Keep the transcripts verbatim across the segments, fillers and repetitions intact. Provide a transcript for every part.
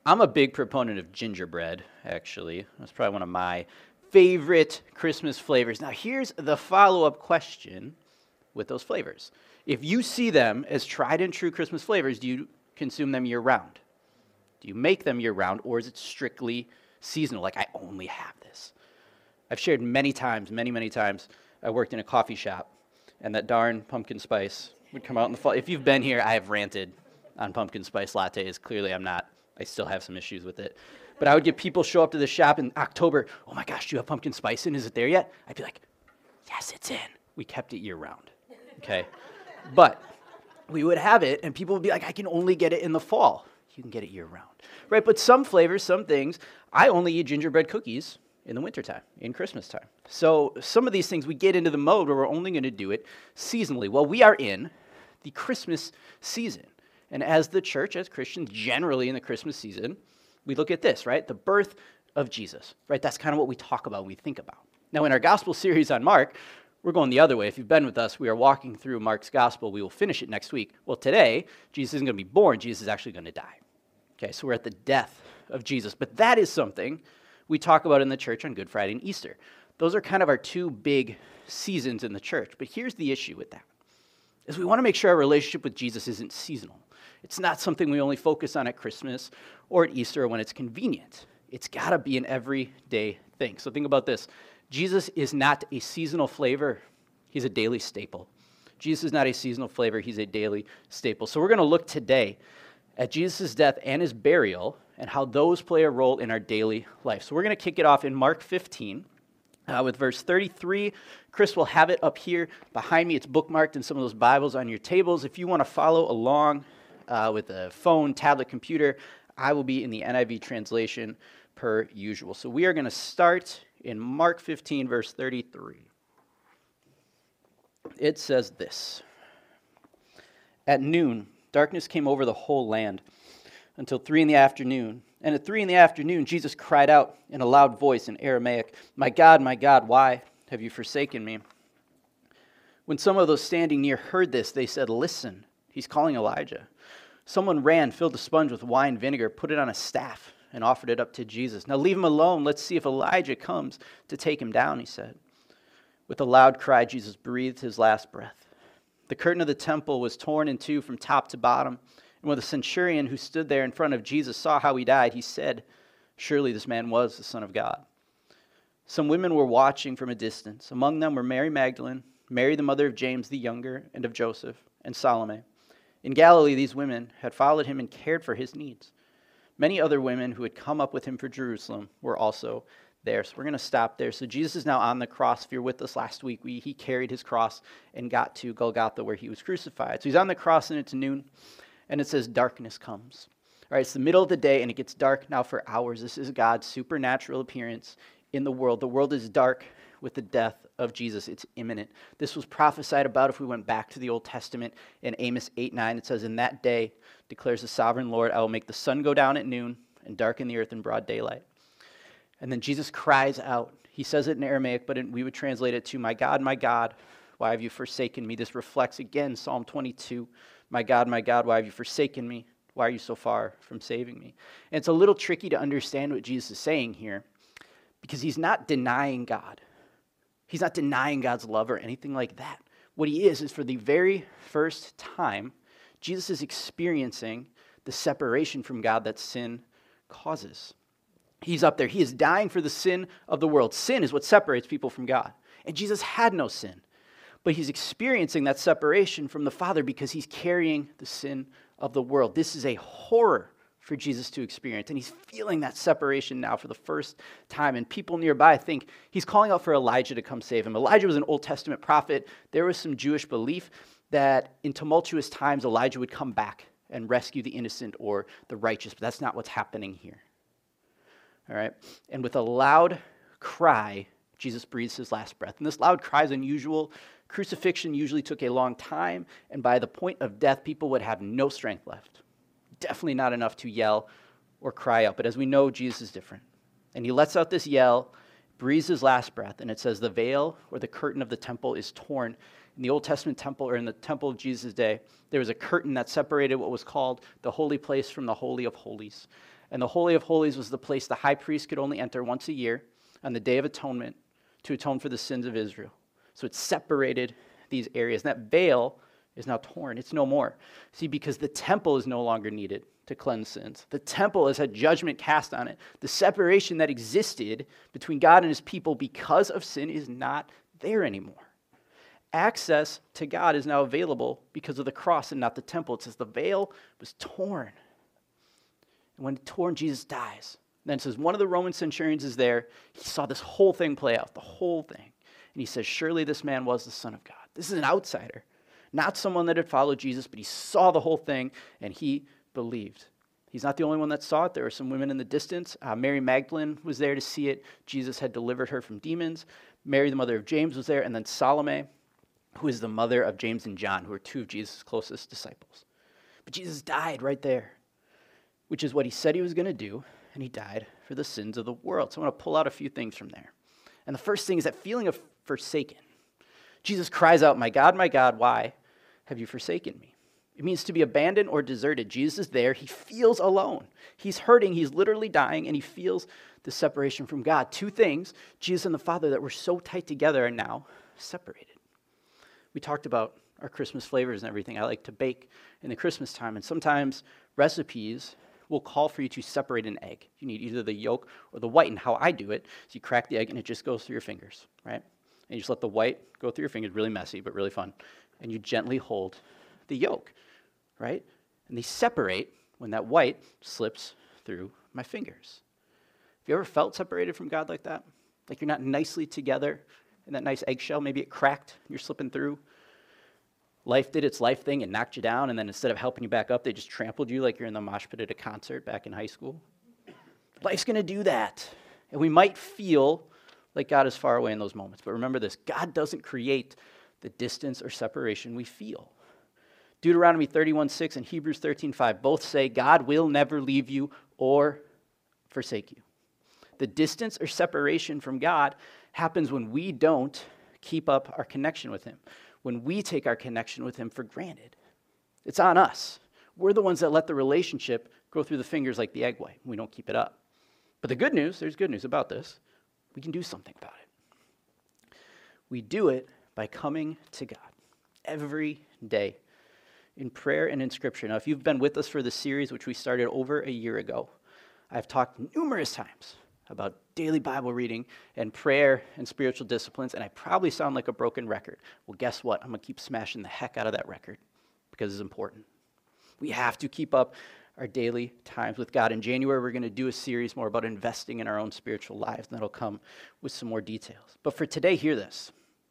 I'm a big proponent of gingerbread, actually. That's probably one of my favorite Christmas flavors. Now, here's the follow-up question with those flavors. If you see them as tried and true Christmas flavors, do you consume them year-round? Do you make them year-round, or is it strictly seasonal, like I only have this? I've shared many times, many, many times, I worked in a coffee shop, and that darn pumpkin spice would come out in the fall. If you've been here, I have ranted on pumpkin spice lattes. Clearly, I'm not. I still have some issues with it. But I would get people show up to the shop in October. Oh my gosh, do you have pumpkin spice in? Is it there yet? I'd be like, yes, it's in. We kept it year-round, okay? But we would have it, and people would be like, I can only get it in the fall. You can get it year-round, right? But some flavors, some things, I only eat gingerbread cookies in the wintertime, in Christmas time. So some of these things, we get into the mode where we're only going to do it seasonally. Well, we are in the Christmas season. And as the church, as Christians, generally in the Christmas season, we look at this, right? The birth of Jesus, right? That's kind of what we talk about, we think about. Now, in our gospel series on Mark, we're going the other way. If you've been with us, we are walking through Mark's gospel. We will finish it next week. Well, today, Jesus isn't going to be born. Jesus is actually going to die. Okay, so we're at the death of Jesus. But that is something we talk about in the church on Good Friday and Easter. Those are kind of our two big seasons in the church. But here's the issue with that, is we want to make sure our relationship with Jesus isn't seasonal. It's not something we only focus on at Christmas or at Easter or when it's convenient. It's got to be an everyday thing. So think about this. Jesus is not a seasonal flavor. He's a daily staple. Jesus is not a seasonal flavor. He's a daily staple. So we're going to look today at Jesus' death and his burial and how those play a role in our daily life. So we're going to kick it off in Mark fifteen uh, with verse thirty-three. Chris will have it up here behind me. It's bookmarked in some of those Bibles on your tables. If you want to follow along uh, with a phone, tablet, computer, I will be in the N I V translation per usual. So we are going to start in Mark fifteen, verse thirty-three. It says this: At noon, darkness came over the whole land until three in the afternoon. And at three in the afternoon, Jesus cried out in a loud voice in Aramaic, "My God, my God, why have you forsaken me?" When some of those standing near heard this, they said, "Listen, he's calling Elijah." Someone ran, filled a sponge with wine vinegar, put it on a staff, and offered it up to Jesus. "Now leave him alone. Let's see if Elijah comes to take him down," he said. With a loud cry, Jesus breathed his last breath. The curtain of the temple was torn in two from top to bottom. And when the centurion who stood there in front of Jesus saw how he died, he said, "Surely this man was the Son of God." Some women were watching from a distance. Among them were Mary Magdalene, Mary the mother of James the younger, and of Joseph, and Salome. In Galilee, these women had followed him and cared for his needs. Many other women who had come up with him for Jerusalem were also there. So we're going to stop there. So Jesus is now on the cross. If you're with us last week, we, he carried his cross and got to Golgotha where he was crucified. So he's on the cross and it's noon, and it says darkness comes. All right, it's the middle of the day and it gets dark now for hours. This is God's supernatural appearance in the world. The world is dark with the death of Jesus. It's imminent. This was prophesied about if we went back to the Old Testament in Amos eight nine. It says, "In that day, declares the sovereign Lord, I will make the sun go down at noon and darken the earth in broad daylight." And then Jesus cries out. He says it in Aramaic, but in, we would translate it to, "My God, my God, why have you forsaken me?" This reflects again Psalm twenty-two. "My God, my God, why have you forsaken me? Why are you so far from saving me?" And it's a little tricky to understand what Jesus is saying here because he's not denying God. He's not denying God's love or anything like that. What he is, is for the very first time, Jesus is experiencing the separation from God that sin causes. He's up there. He is dying for the sin of the world. Sin is what separates people from God. And Jesus had no sin. But he's experiencing that separation from the Father because he's carrying the sin of the world. This is a horror for Jesus to experience. And he's feeling that separation now for the first time. And people nearby think he's calling out for Elijah to come save him. Elijah was an Old Testament prophet. There was some Jewish belief that in tumultuous times, Elijah would come back and rescue the innocent or the righteous. But that's not what's happening here. All right? And with a loud cry, Jesus breathes his last breath. And this loud cry is unusual. Crucifixion usually took a long time. And by the point of death, people would have no strength left. Definitely not enough to yell or cry out. But as we know, Jesus is different. And he lets out this yell, breathes his last breath, and it says the veil or the curtain of the temple is torn. In the Old Testament temple, or in the temple of Jesus' day, there was a curtain that separated what was called the holy place from the Holy of Holies. And the Holy of Holies was the place the high priest could only enter once a year on the Day of Atonement to atone for the sins of Israel. So it separated these areas. And that veil is now torn. It's no more. See, because the temple is no longer needed to cleanse sins. The temple has had judgment cast on it. The separation that existed between God and his people because of sin is not there anymore. Access to God is now available because of the cross and not the temple. It says the veil was torn. And when torn, Jesus dies. Then it says one of the Roman centurions is there. He saw this whole thing play out, the whole thing. And he says, surely this man was the Son of God. This is an outsider, not someone that had followed Jesus, but he saw the whole thing and he believed. He's not the only one that saw it. There were some women in the distance. Uh, Mary Magdalene was there to see it. Jesus had delivered her from demons. Mary, the mother of James, was there. And then Salome, who is the mother of James and John, who are two of Jesus' closest disciples. But Jesus died right there, which is what he said he was going to do, and he died for the sins of the world. So I want to pull out a few things from there. And the first thing is that feeling of forsaken. Jesus cries out, my God, my God, why have you forsaken me? It means to be abandoned or deserted. Jesus is there. He feels alone. He's hurting. He's literally dying, and he feels the separation from God. Two things, Jesus and the Father, that were so tight together are now separated. We talked about our Christmas flavors and everything. I like to bake in the Christmas time, and sometimes recipes will call for you to separate an egg. You need either the yolk or the white, and how I do it is you crack the egg, and it just goes through your fingers, right? And you just let the white go through your fingers, really messy, but really fun. And you gently hold the yolk, right? And they separate when that white slips through my fingers. Have you ever felt separated from God like that? Like you're not nicely together in that nice eggshell? Maybe it cracked, you're slipping through. Life did its life thing and knocked you down, and then instead of helping you back up, they just trampled you like you're in the mosh pit at a concert back in high school. Life's going to do that. And we might feel like God is far away in those moments. But remember this, God doesn't create the distance or separation we feel. Deuteronomy thirty-one six and Hebrews thirteen five both say God will never leave you or forsake you. The distance or separation from God happens when we don't keep up our connection with him, when we take our connection with him for granted. It's on us. We're the ones that let the relationship go through the fingers like the egg white. We don't keep it up. But the good news, there's good news about this. We can do something about it. We do it by coming to God every day in prayer and in Scripture. Now, if you've been with us for this series, which we started over a year ago, I've talked numerous times about daily Bible reading and prayer and spiritual disciplines, and I probably sound like a broken record. Well, guess what? I'm going to keep smashing the heck out of that record because it's important. We have to keep up our daily times with God. In January, we're going to do a series more about investing in our own spiritual lives, and that'll come with some more details. But for today, hear this.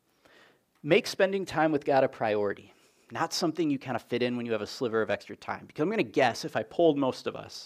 Make spending time with God a priority, not something you kind of fit in when you have a sliver of extra time. Because I'm going to guess if I polled most of us,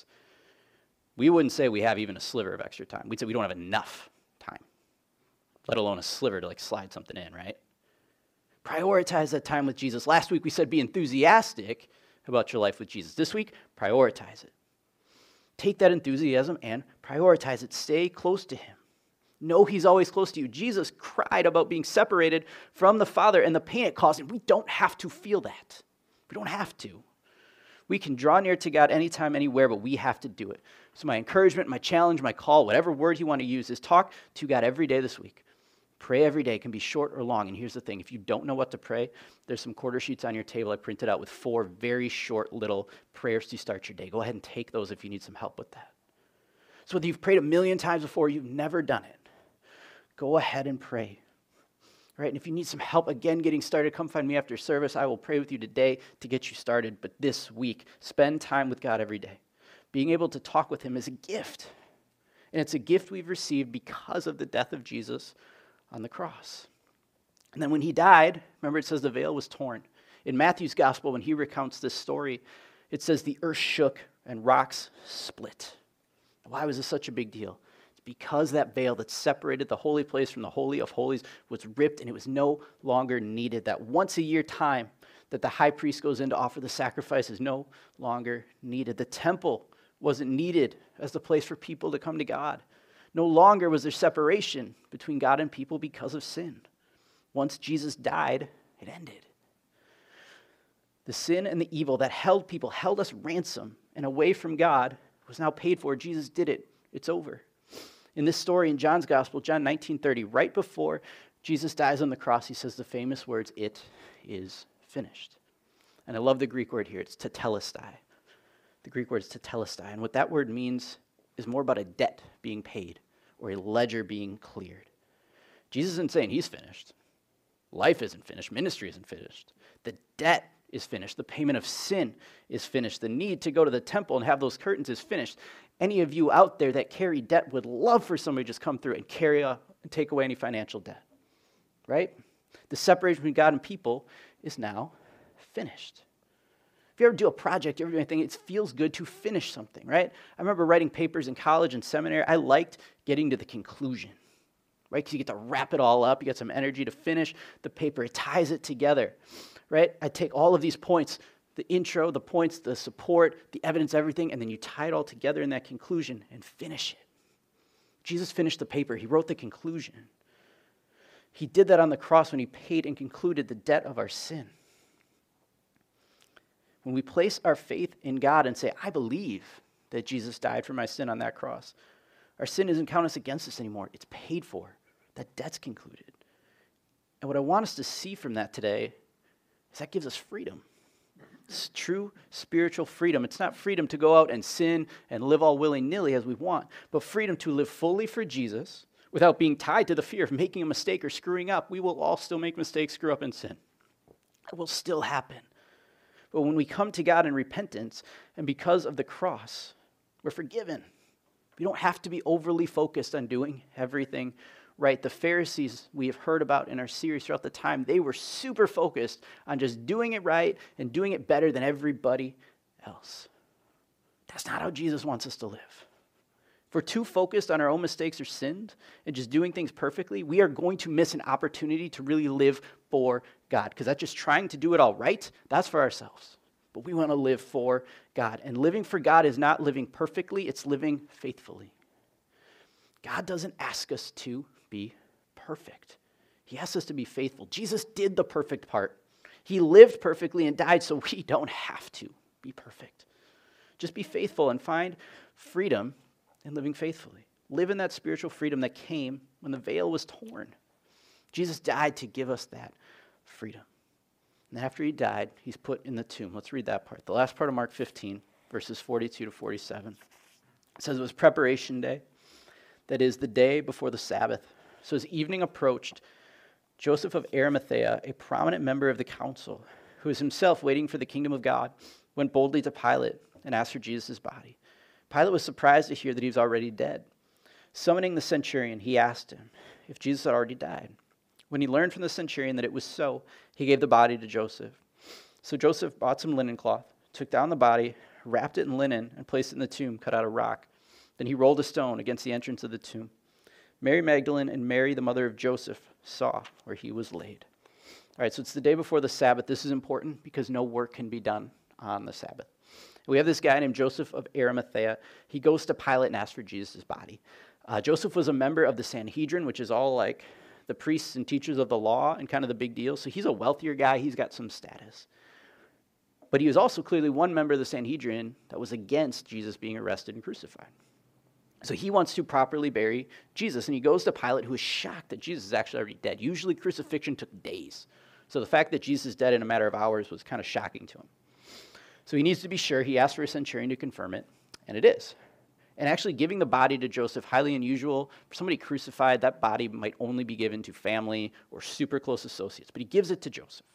we wouldn't say we have even a sliver of extra time. We'd say we don't have enough time, let alone a sliver to like slide something in, right? Prioritize that time with Jesus. Last week we said be enthusiastic about your life with Jesus. This week, prioritize it. Take that enthusiasm and prioritize it. Stay close to him. Know he's always close to you. Jesus cried about being separated from the Father and the pain it caused him. We don't have to feel that. We don't have to. We can draw near to God anytime, anywhere, but we have to do it. So my encouragement, my challenge, my call, whatever word you want to use, is talk to God every day this week. Pray every day. It can be short or long. And here's the thing. If you don't know what to pray, there's some quarter sheets on your table I printed out with four very short little prayers to start your day. Go ahead and take those if you need some help with that. So whether you've prayed a million times before or you've never done it, go ahead and pray. Right? And if you need some help, again, getting started, come find me after service. I will pray with you today to get you started. But this week, spend time with God every day. Being able to talk with him is a gift. And it's a gift we've received because of the death of Jesus on the cross. And then when he died, remember it says the veil was torn. In Matthew's gospel, when he recounts this story, it says the earth shook and rocks split. Why was this such a big deal? It's because that veil that separated the holy place from the Holy of Holies was ripped and it was no longer needed. That once a year time that the high priest goes in to offer the sacrifice is no longer needed. The temple wasn't needed as the place for people to come to God. No longer was there separation between God and people because of sin. Once Jesus died, it ended. The sin and the evil that held people, held us ransom and away from God, It was now paid for. Jesus did it. It's over. In this story in John's gospel, John nineteen thirty, right before Jesus dies on the cross, he says the famous words, "It is finished." And I love the Greek word here. It's tetelestai. The Greek word is tetelestai. And what that word means is more about a debt being paid or a ledger being cleared. Jesus isn't saying he's finished. Life isn't finished. Ministry isn't finished. The debt is finished. The payment of sin is finished. The need to go to the temple and have those curtains is finished. Any of you out there that carry debt would love for somebody to just come through and carry a, and take away any financial debt, right? The separation between God and people is now finished. If you ever do a project, you ever do anything, it feels good to finish something, right? I remember writing papers in college and seminary. I liked getting to the conclusion, right? Because you get to wrap it all up. You get some energy to finish the paper. It ties it together, right? I take all of these points, the intro, the points, the support, the evidence, everything, and then you tie it all together in that conclusion and finish it. Jesus finished the paper. He wrote the conclusion. He did that on the cross when he paid and concluded the debt of our sin. When we place our faith in God and say, I believe that Jesus died for my sin on that cross, our sin isn't counted us against us anymore. It's paid for. That debt's concluded. And what I want us to see from that today is that gives us freedom. It's true spiritual freedom. It's not freedom to go out and sin and live all willy-nilly as we want, but freedom to live fully for Jesus without being tied to the fear of making a mistake or screwing up. We will all still make mistakes, screw up, and sin. It will still happen. But when we come to God in repentance, and because of the cross, we're forgiven. We don't have to be overly focused on doing everything right. The Pharisees we have heard about in our series throughout the time, they were super focused on just doing it right and doing it better than everybody else. That's not how Jesus wants us to live. If we're too focused on our own mistakes or sins and just doing things perfectly, we are going to miss an opportunity to really live for God, because that's just trying to do it all right. That's for ourselves. But we want to live for God. And living for God is not living perfectly, it's living faithfully. God doesn't ask us to be perfect. He asks us to be faithful. Jesus did the perfect part. He lived perfectly and died so we don't have to be perfect. Just be faithful and find freedom in living faithfully. Live in that spiritual freedom that came when the veil was torn. Jesus died to give us that freedom. And after he died, he's put in the tomb. Let's read that part. The last part of Mark fifteen, verses forty-two to forty-seven. It says it was preparation day. That is the day before the Sabbath. So as evening approached, Joseph of Arimathea, a prominent member of the council, who was himself waiting for the kingdom of God, went boldly to Pilate and asked for Jesus' body. Pilate was surprised to hear that he was already dead. Summoning the centurion, he asked him if Jesus had already died. When he learned from the centurion that it was so, he gave the body to Joseph. So Joseph bought some linen cloth, took down the body, wrapped it in linen, and placed it in the tomb cut out of rock. Then he rolled a stone against the entrance of the tomb. Mary Magdalene and Mary, the mother of Joseph, saw where he was laid. All right, so it's the day before the Sabbath. This is important because no work can be done on the Sabbath. We have this guy named Joseph of Arimathea. He goes to Pilate and asks for Jesus' body. Uh, Joseph was a member of the Sanhedrin, which is all like the priests and teachers of the law and kind of the big deal. So he's a wealthier guy. He's got some status. But he was also clearly one member of the Sanhedrin that was against Jesus being arrested and crucified. So he wants to properly bury Jesus, and he goes to Pilate, who is shocked that Jesus is actually already dead. Usually crucifixion took days. So the fact that Jesus is dead in a matter of hours was kind of shocking to him. So he needs to be sure. He asks for a centurion to confirm it, and it is. And actually giving the body to Joseph, highly unusual. For somebody crucified, that body might only be given to family or super close associates, but he gives it to Joseph.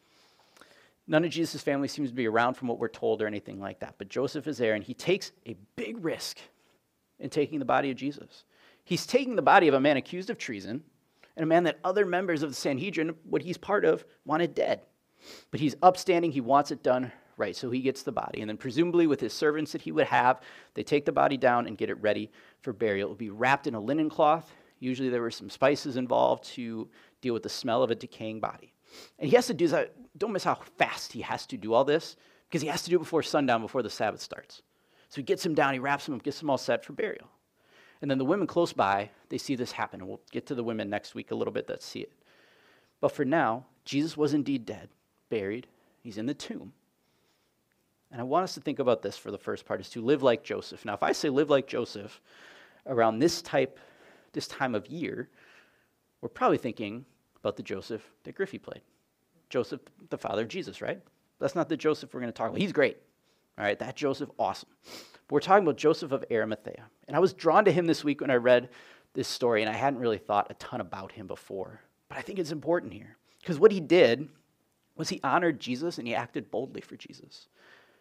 None of Jesus' family seems to be around from what we're told or anything like that, but Joseph is there, and he takes a big risk in taking the body of Jesus. He's taking the body of a man accused of treason and a man that other members of the Sanhedrin, what he's part of, wanted dead. But he's upstanding, he wants it done right, so he gets the body. And then presumably with his servants that he would have, they take the body down and get it ready for burial. It would be wrapped in a linen cloth. Usually there were some spices involved to deal with the smell of a decaying body. And he has to do that. Don't miss how fast he has to do all this, because he has to do it before sundown, before the Sabbath starts. So he gets him down, he wraps him up, gets him all set for burial. And then the women close by, they see this happen. And we'll get to the women next week a little bit that see it. But for now, Jesus was indeed dead, buried. He's in the tomb. And I want us to think about this for the first part, is to live like Joseph. Now, if I say live like Joseph around this type, this time of year, we're probably thinking about the Joseph that Griffey played. Joseph, the father of Jesus, right? That's not the Joseph we're going to talk about. He's great. All right, that Joseph, awesome. But we're talking about Joseph of Arimathea. And I was drawn to him this week when I read this story, and I hadn't really thought a ton about him before. But I think it's important here. Because what he did was he honored Jesus and he acted boldly for Jesus.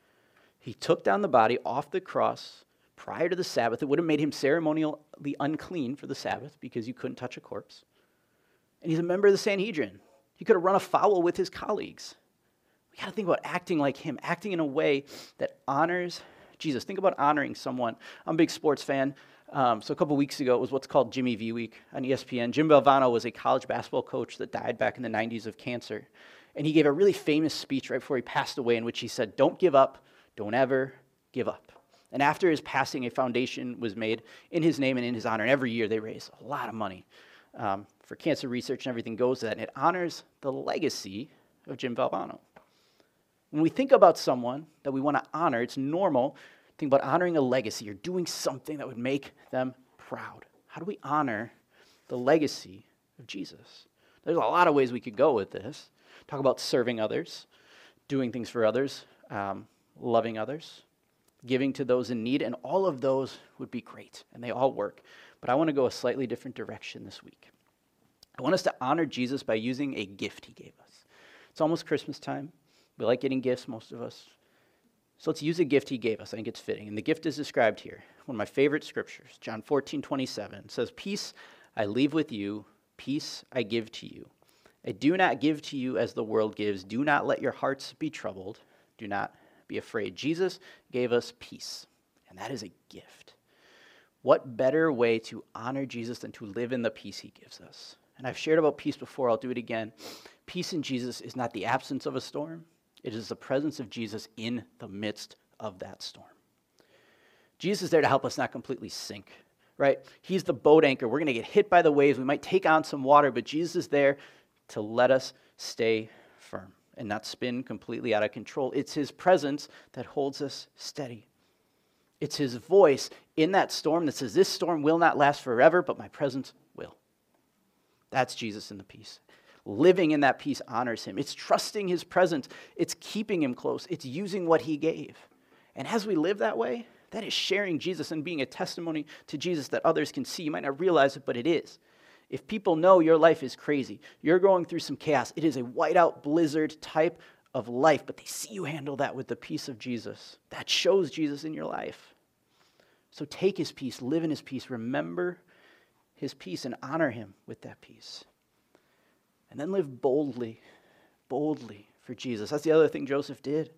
He took down the body off the cross prior to the Sabbath. It would have made him ceremonially unclean for the Sabbath because you couldn't touch a corpse. And he's a member of the Sanhedrin. He could have run afoul with his colleagues. We got to think about acting like him, acting in a way that honors Jesus. Think about honoring someone. I'm a big sports fan. Um, so a couple weeks ago, it was what's called Jimmy V Week on E S P N. Jim Valvano was a college basketball coach that died back in the nineties of cancer. And he gave a really famous speech right before he passed away in which he said, don't give up, don't ever give up. And after his passing, a foundation was made in his name and in his honor. And every year they raise a lot of money um, for cancer research and everything goes to that. And it honors the legacy of Jim Valvano. When we think about someone that we want to honor, it's normal to think about honoring a legacy or doing something that would make them proud. How do we honor the legacy of Jesus? There's a lot of ways we could go with this. Talk about serving others, doing things for others, um, loving others, giving to those in need, and all of those would be great, and they all work. But I want to go a slightly different direction this week. I want us to honor Jesus by using a gift he gave us. It's almost Christmas time. We like getting gifts, most of us. So let's use a gift he gave us. I think it's fitting. And the gift is described here. One of my favorite scriptures, John fourteen twenty-seven, says, peace I leave with you, peace I give to you. I do not give to you as the world gives. Do not let your hearts be troubled. Do not be afraid. Jesus gave us peace, and that is a gift. What better way to honor Jesus than to live in the peace he gives us? And I've shared about peace before. I'll do it again. Peace in Jesus is not the absence of a storm. It is the presence of Jesus in the midst of that storm. Jesus is there to help us not completely sink, right? He's the boat anchor. We're going to get hit by the waves. We might take on some water, but Jesus is there to let us stay firm and not spin completely out of control. It's his presence that holds us steady. It's his voice in that storm that says, this storm will not last forever, but my presence will. That's Jesus in the peace. Living in that peace honors him. It's trusting his presence. It's keeping him close. It's using what he gave. And as we live that way, that is sharing Jesus and being a testimony to Jesus that others can see. You might not realize it, but it is. If people know your life is crazy, you're going through some chaos, it is a whiteout blizzard type of life, but they see you handle that with the peace of Jesus. That shows Jesus in your life. So take his peace, live in his peace, remember his peace, and honor him with that peace. And then live boldly, boldly for Jesus. That's the other thing Joseph did.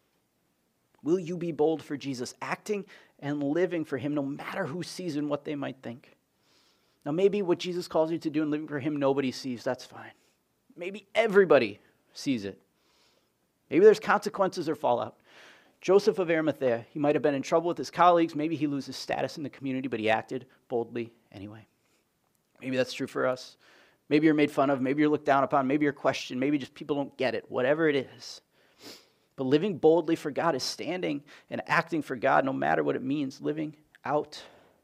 Will you be bold for Jesus, acting and living for him no matter who sees and what they might think? Now, maybe what Jesus calls you to do and living for him, nobody sees. That's fine. Maybe everybody sees it. Maybe there's consequences or fallout. Joseph of Arimathea, he might have been in trouble with his colleagues. Maybe he loses status in the community, but he acted boldly anyway. Maybe that's true for us. Maybe you're made fun of. Maybe you're looked down upon. Maybe you're questioned. Maybe just people don't get it. Whatever it is. But living boldly for God is standing and acting for God no matter what it means. Living out.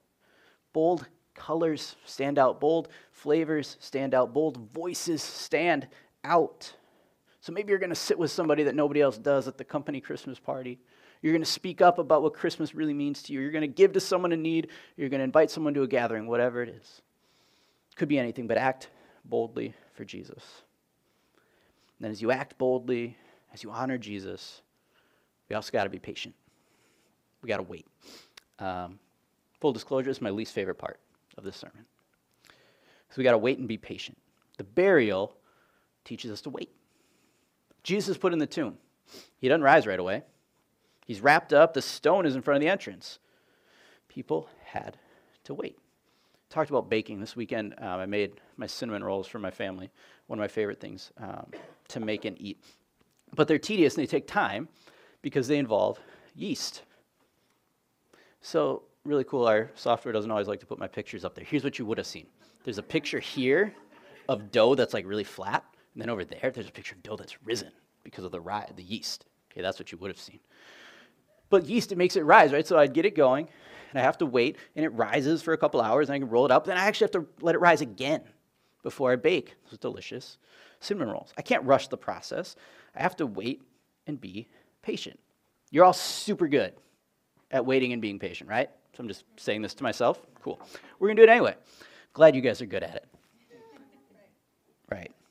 Bold colors stand out. Bold flavors stand out. Bold voices stand out. So maybe you're going to sit with somebody that nobody else does at the company Christmas party. You're going to speak up about what Christmas really means to you. You're going to give to someone in need. You're going to invite someone to a gathering, whatever it is. Could be anything, but act boldly for Jesus. And then as you act boldly, as you honor Jesus, we also got to be patient. We got to wait. Um, full disclosure, this is my least favorite part of this sermon. So we got to wait and be patient. The burial teaches us to wait. Jesus is put in the tomb. He doesn't rise right away. He's wrapped up. The stone is in front of the entrance. People had to wait. Talked about baking this weekend. Um, I made my cinnamon rolls for my family, one of my favorite things um, to make and eat. But they're tedious and they take time because they involve yeast. So really cool, our software doesn't always like to put my pictures up there. Here's what you would have seen. There's a picture here of dough that's like really flat, and then over there, there's a picture of dough that's risen because of the rye, the yeast. Okay, that's what you would have seen. But yeast, it makes it rise, right? So I'd get it going, and I have to wait, and it rises for a couple hours, and I can roll it up. Then I actually have to let it rise again before I bake those delicious cinnamon rolls. I can't rush the process. I have to wait and be patient. You're all super good at waiting and being patient, right? So I'm just saying this to myself. Cool. We're going to do it anyway. Glad you guys are good at it. Right.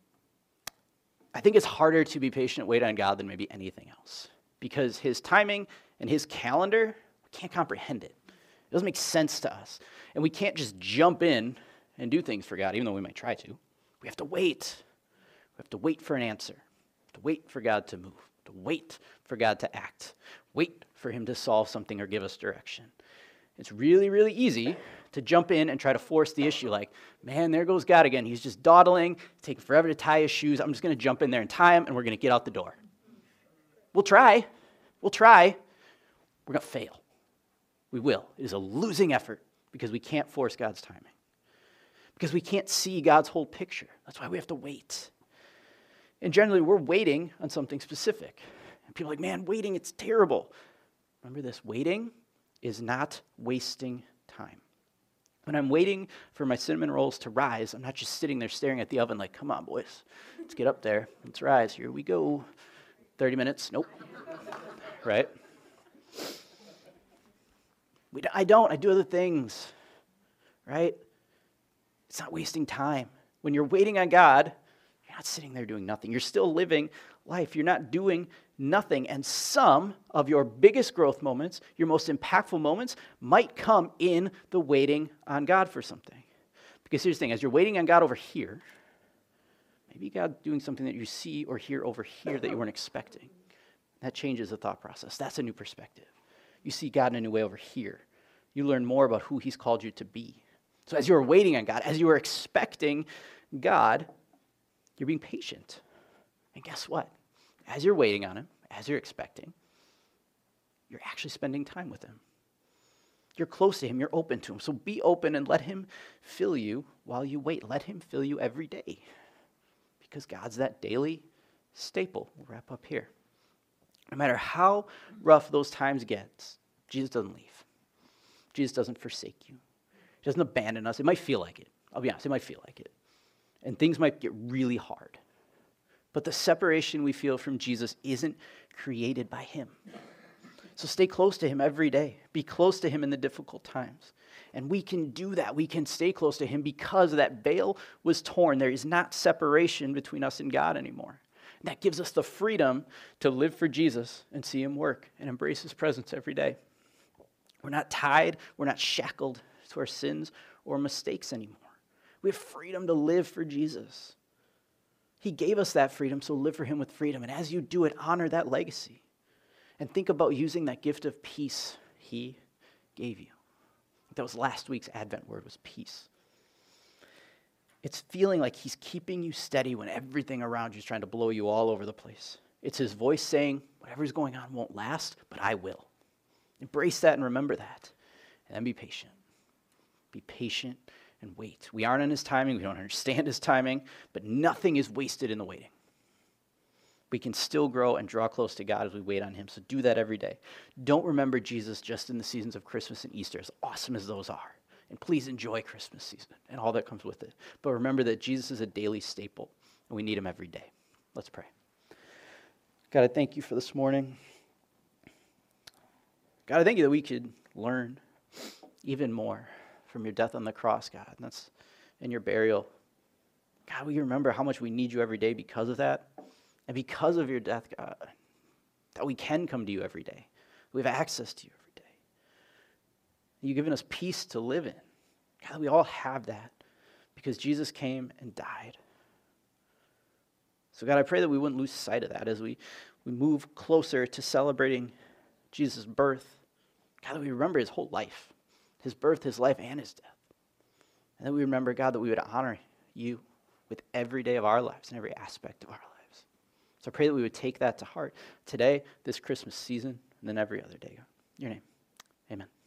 I think it's harder to be patient and wait on God than maybe anything else, because his timing and his calendar, we can't comprehend it. It doesn't make sense to us. And we can't just jump in and do things for God, even though we might try to. We have to wait. We have to wait for an answer. We have to wait for God to move. To wait for God to act. Wait for him to solve something or give us direction. It's really, really easy to jump in and try to force the issue like, man, there goes God again. He's just dawdling, taking forever to tie his shoes. I'm just going to jump in there and tie him, and we're going to get out the door. We'll try. We'll try. We're going to fail. We will. It is a losing effort because we can't force God's timing. Because we can't see God's whole picture. That's why we have to wait. And generally, we're waiting on something specific. And people are like, man, waiting, it's terrible. Remember this, waiting is not wasting time. When I'm waiting for my cinnamon rolls to rise, I'm not just sitting there staring at the oven like, come on, boys, let's get up there. Let's rise. Here we go. thirty minutes. Nope. Right? We, I don't. I do other things. Right? It's not wasting time. When you're waiting on God, you're not sitting there doing nothing. You're still living life. You're not doing nothing. And some of your biggest growth moments, your most impactful moments, might come in the waiting on God for something. Because here's the thing, as you're waiting on God over here, maybe God's doing something that you see or hear over here that you weren't expecting. That changes the thought process. That's a new perspective. You see God in a new way over here. You learn more about who he's called you to be. So as you are waiting on God, as you are expecting God, you're being patient. And guess what? As you're waiting on him, as you're expecting, you're actually spending time with him. You're close to him. You're open to him. So be open and let him fill you while you wait. Let him fill you every day. Because God's that daily staple. We'll wrap up here. No matter how rough those times get, Jesus doesn't leave. Jesus doesn't forsake you. He doesn't abandon us. It might feel like it. I'll be honest, it might feel like it. And things might get really hard. But the separation we feel from Jesus isn't created by him. So stay close to him every day. Be close to him in the difficult times. And we can do that. We can stay close to him because that veil was torn. There is not separation between us and God anymore. And that gives us the freedom to live for Jesus and see him work and embrace his presence every day. We're not tied. We're not shackled to our sins or mistakes anymore. We have freedom to live for Jesus. He gave us that freedom, so live for him with freedom. And as you do it, honor that legacy. And think about using that gift of peace he gave you. That was last week's Advent word, was peace. It's feeling like he's keeping you steady when everything around you is trying to blow you all over the place. It's his voice saying, whatever's going on won't last, but I will. Embrace that and remember that. And then be patient. Be patient and wait. We aren't on his timing. We don't understand his timing, but nothing is wasted in the waiting. We can still grow and draw close to God as we wait on him, so do that every day. Don't remember Jesus just in the seasons of Christmas and Easter, as awesome as those are. And please enjoy Christmas season and all that comes with it. But remember that Jesus is a daily staple, and we need him every day. Let's pray. God, I thank you for this morning. God, I thank you that we could learn even more from your death on the cross, God, and that's in your burial. God, we remember how much we need you every day because of that, and because of your death, God, that we can come to you every day. We have access to you every day. You've given us peace to live in. God, we all have that because Jesus came and died. So God, I pray that we wouldn't lose sight of that as we, we move closer to celebrating Jesus' birth. God, that we remember his whole life. His birth, his life, and his death. And then we remember, God, that we would honor you with every day of our lives and every aspect of our lives. So I pray that we would take that to heart today, this Christmas season, and then every other day. In your name, amen.